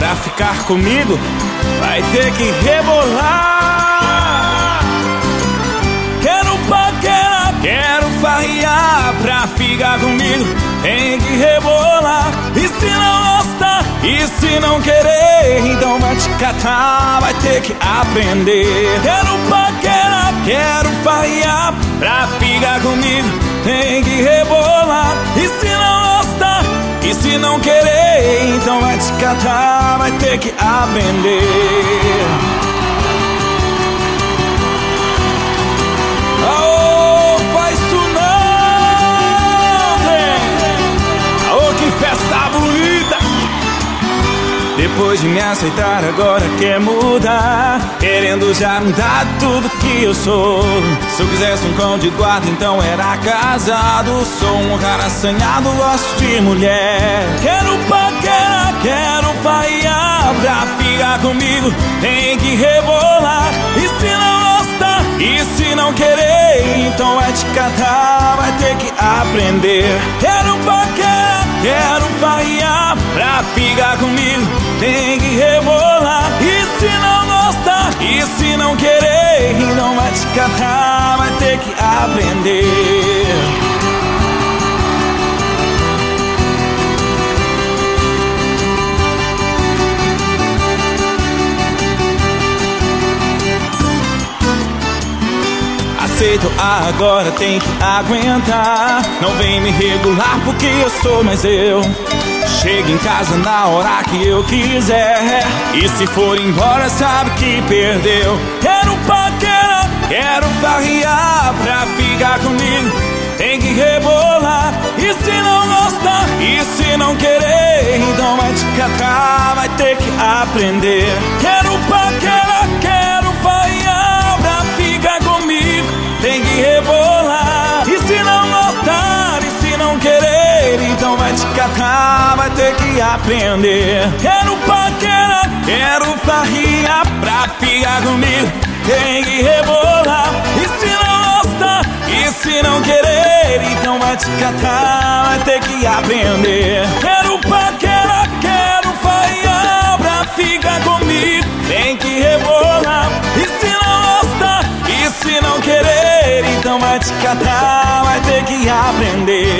pra ficar comigo, vai ter que rebolar. Quero paquera, quero farrear, pra ficar comigo tem que rebolar. E se não gostar, e se não querer, então vai te catar, vai ter que aprender. Quero paquera, quero farrear, pra ficar comigo tem que rebolar. E se não gostar, e se não querer, então vai te catar, vai ter que aprender. Aô, faz isso não, trem. Aô, que festa bonita. Depois de me aceitar agora quer mudar, querendo já mudar tudo que eu sou. Se eu quisesse um cão de guarda então era casado. Sou um cara assanhado, gosto de mulher. Quero paquera, quero farrear, pra ficar comigo tem que rebolar. E se não gostar, e se não querer, então vai te catar, vai ter que aprender. Quero paquera, quero farrear, pra ficar comigo tem que rebolar. E se não gostar, e se não querer, então vai te catar, vai ter que aprender. Aceito agora, tem que aguentar. Não vem me regular porque eu sou mais eu. Chego em casa na hora que eu quiser, e se for embora sabe que perdeu. Quero paquera, quero farrear, pra ficar comigo tem que rebolar. E se não gostar, e se não querer, então vai te catar, vai ter que aprender. Quero paquera, quero farrear, pra ficar comigo tem que rebolar. E se não gostar, e se não querer, então vai te catar, vai ter que aprender. Quero paquera, quero farrear, pra ficar comigo tem que rebolar. E se não gostar, e se não querer, então vai te catar, vai ter que aprender. Quero paquera, quero farrear, pra ficar comigo tem que rebolar. E se não gostar, e se não querer, então vai te catar, vai ter que aprender.